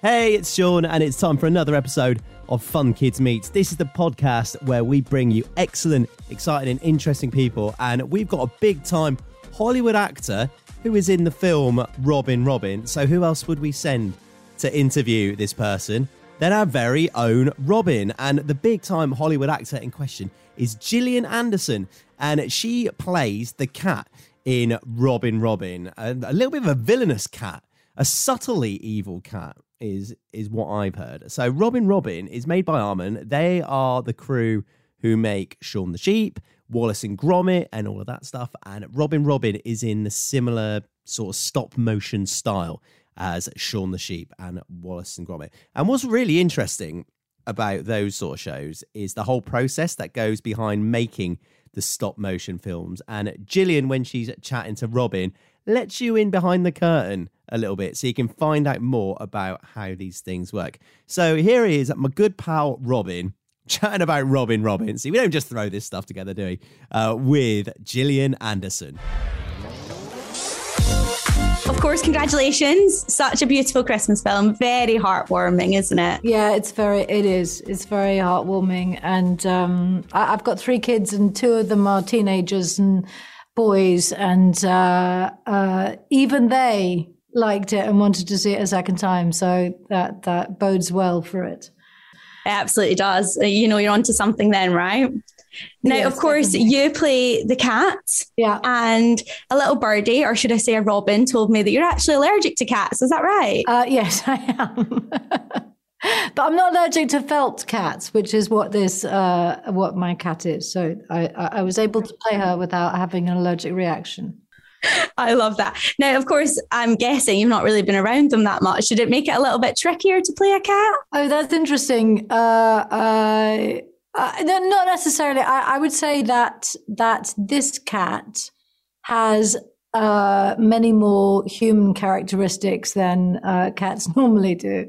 Hey, it's Sean, and it's time for another episode of Fun Kids Meets. This is the podcast where we bring you excellent, exciting, and interesting people, and we've got a big-time Hollywood actor who is in the film Robin. So who else would we send to interview this person than our very own Robin? And the big-time Hollywood actor in question is Gillian Anderson, and she plays the cat in Robin. A little bit of a villainous cat, a subtly evil cat is what I've heard. So Robin is made by Arman. They are the crew who make Shaun the Sheep, Wallace and Gromit, and all of that stuff. And Robin is in the similar sort of stop motion style as Shaun the Sheep and Wallace and Gromit. And what's really interesting about those sort of shows is the whole process that goes behind making the stop motion films. And Gillian, when she's chatting to Robin, lets you in behind the curtain a little bit so you can find out more about how these things work. So here he is, my good pal Robin, chatting about Robin. See, we don't just throw this stuff together, do we? With Gillian Anderson. Of course, congratulations. Such a beautiful Christmas film. Very heartwarming, isn't it? Yeah, it is. It's very heartwarming. And I've got 3 kids and 2 of them are teenagers and boys. And even they liked it and wanted to see it a second time. So that bodes well for it. It absolutely does. You know, you're onto something then, right? Now, yes, of course, definitely. You play the cat. Yeah. And a little birdie, or should I say a robin, told me that you're actually allergic to cats. Is that right? Yes, I am. But I'm not allergic to felt cats, which is what what my cat is. So I was able to play her without having an allergic reaction. I love that. Now, of course, I'm guessing you've not really been around them that much. Should it make it a little bit trickier to play a cat? Oh, that's interesting. Not necessarily. I would say that this cat has many more human characteristics than cats normally do,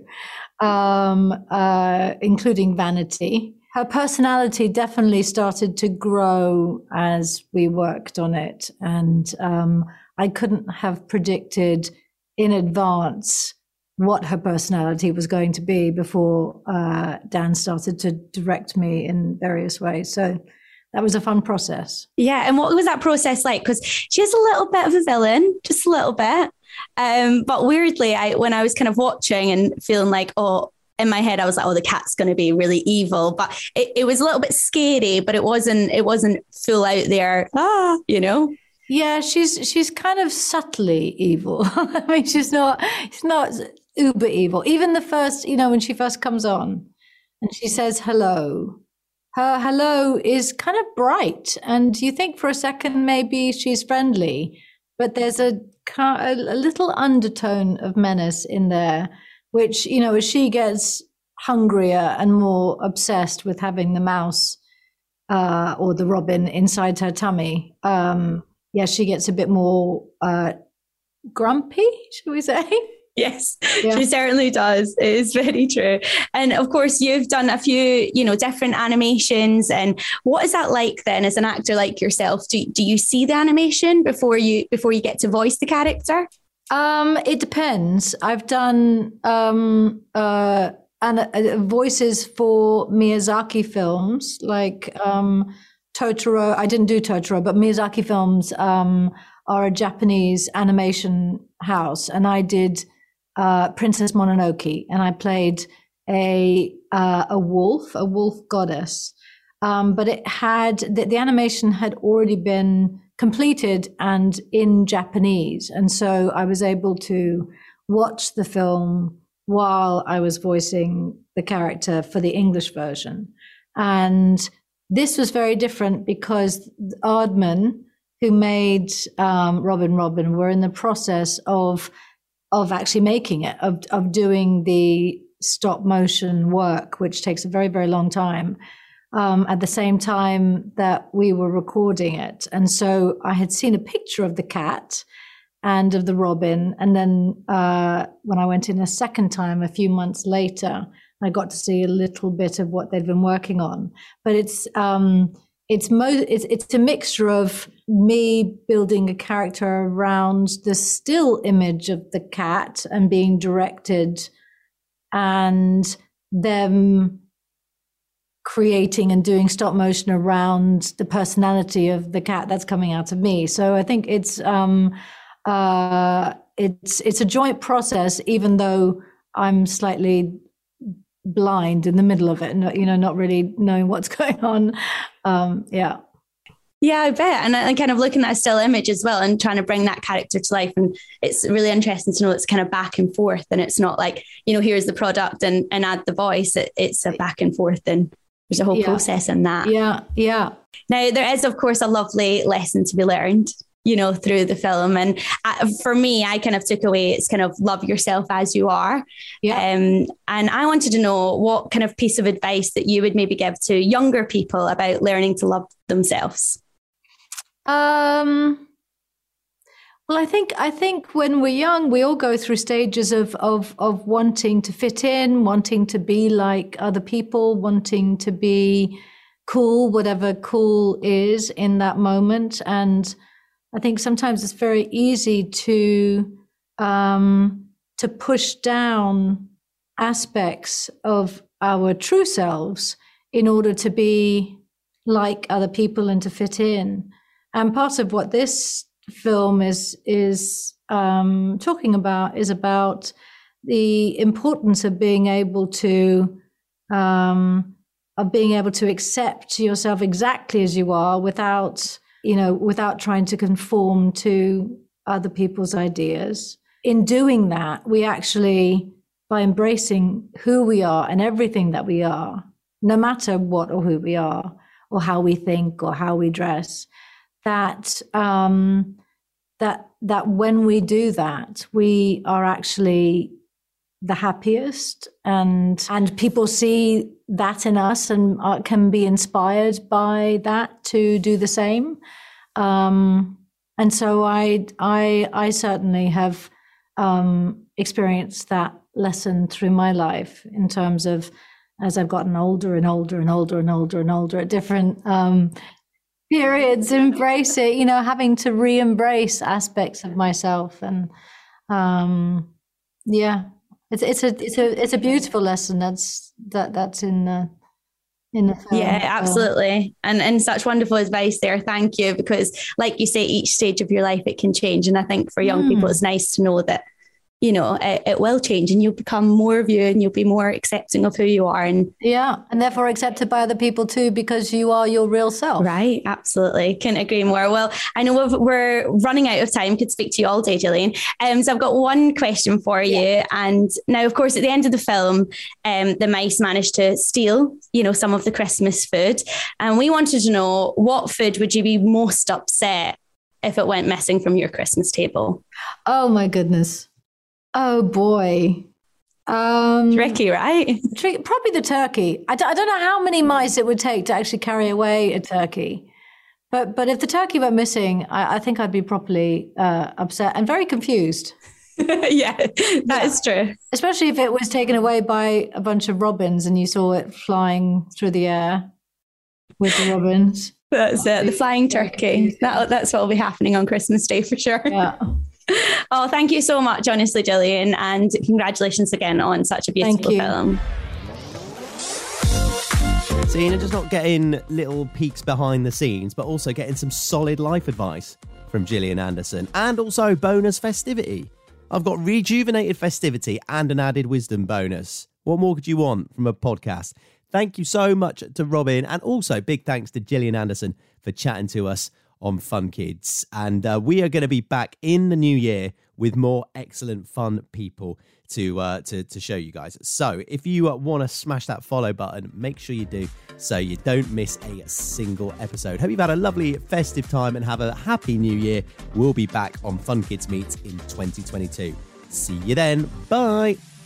including vanity. Her personality definitely started to grow as we worked on it. And I couldn't have predicted in advance what her personality was going to be before Dan started to direct me in various ways. So that was a fun process. Yeah. And what was that process like? Because she is a little bit of a villain, just a little bit. But weirdly, when I was kind of watching and feeling like, in my head, I was like, the cat's going to be really evil. But it was a little bit scary, but it wasn't full out there, you know? Yeah, she's kind of subtly evil. I mean, she's not uber evil. Even the first, when she first comes on and she says hello, her hello is kind of bright. And you think for a second maybe she's friendly, but there's a little undertone of menace in there, which, as she gets hungrier and more obsessed with having the mouse or the robin inside her tummy, she gets a bit more grumpy, should we say? Yes, yeah. She certainly does. It is very true. And of course, you've done a few, different animations. And what is that like then as an actor like yourself? Do you see the animation before you get to voice the character? It depends. I've done voices for Miyazaki films, like Totoro. I didn't do Totoro, but Miyazaki films are a Japanese animation house, and I did Princess Mononoke, and I played a wolf goddess. But it had the animation had already been completed and in Japanese. And so I was able to watch the film while I was voicing the character for the English version. And this was very different because Aardman, who made Robin, were in the process of actually making it, of doing the stop motion work, which takes a very, very long time. At the same time that we were recording it. And so I had seen a picture of the cat and of the robin. And then when I went in a second time, a few months later, I got to see a little bit of what they'd been working on. But it's a mixture of me building a character around the still image of the cat and being directed and them creating and doing stop motion around the personality of the cat that's coming out of me. So I think it's a joint process, even though I'm slightly blind in the middle of it, and not really knowing what's going on. Yeah, I bet. And kind of looking at a still image as well and trying to bring that character to life. And it's really interesting to know it's kind of back and forth. And it's not like, here's the product and add the voice. It's a back and forth, and there's a whole process in that. Yeah. Now, there is, of course, a lovely lesson to be learned, through the film. And for me, I kind of took away, it's kind of love yourself as you are. Yeah. And I wanted to know what kind of piece of advice that you would maybe give to younger people about learning to love themselves. Well, I think when we're young, we all go through stages of wanting to fit in, wanting to be like other people, wanting to be cool, whatever cool is in that moment. And I think sometimes it's very easy to push down aspects of our true selves in order to be like other people and to fit in. And part of what this film is talking about is about the importance of being able to accept yourself exactly as you are without trying to conform to other people's ideas. In doing that, we actually, by embracing who we are and everything that we are, no matter what or who we are, or how we think or how we dress, that when we do that, we are actually the happiest, and people see that in us and can be inspired by that to do the same. And so I certainly have experienced that lesson through my life in terms of, as I've gotten older and older and older and older and older at different periods, embrace it, having to re-embrace aspects of myself. And it's a beautiful lesson that's in the film. Yeah, absolutely. And such wonderful advice there. Thank you. Because like you say, each stage of your life, it can change. And I think for young people, it's nice to know that, it will change and you'll become more of you and you'll be more accepting of who you are. And therefore accepted by other people too, because you are your real self. Right. Absolutely. Couldn't agree more. Well, I know we're running out of time. Could speak to you all day, Gillian. So I've got one question for you. And now, of course, at the end of the film, the mice managed to steal, some of the Christmas food. And we wanted to know, what food would you be most upset if it went missing from your Christmas table? Oh my goodness. Oh boy. Tricky, right? Probably the turkey. I don't know how many mice it would take to actually carry away a turkey. But if the turkey went missing, I think I'd be properly upset and very confused. Yeah, that is true. Especially if it was taken away by a bunch of robins and you saw it flying through the air with the robins. That's it, the flying turkey. That's what will be happening on Christmas Day for sure. Yeah. Oh, thank you so much, honestly, Gillian, and congratulations again on such a beautiful film. So, just not getting little peeks behind the scenes, but also getting some solid life advice from Gillian Anderson, and also bonus festivity. I've got rejuvenated festivity and an added wisdom bonus. What more could you want from a podcast? Thank you so much to Robin, and also big thanks to Gillian Anderson for chatting to us on Fun Kids. And we are going to be back in the new year with more excellent fun people to show you guys. So if you want to smash that follow button, make sure you do so you don't miss a single episode. Hope you've had a lovely festive time and have a happy new year. We'll be back on Fun Kids Meet in 2022. See you then. Bye.